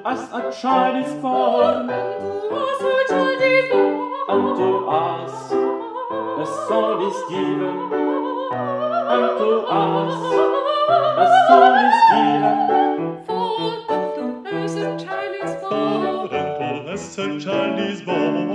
us a child is born, unto us a son is given, unto us a son is given. For unto us a child is born.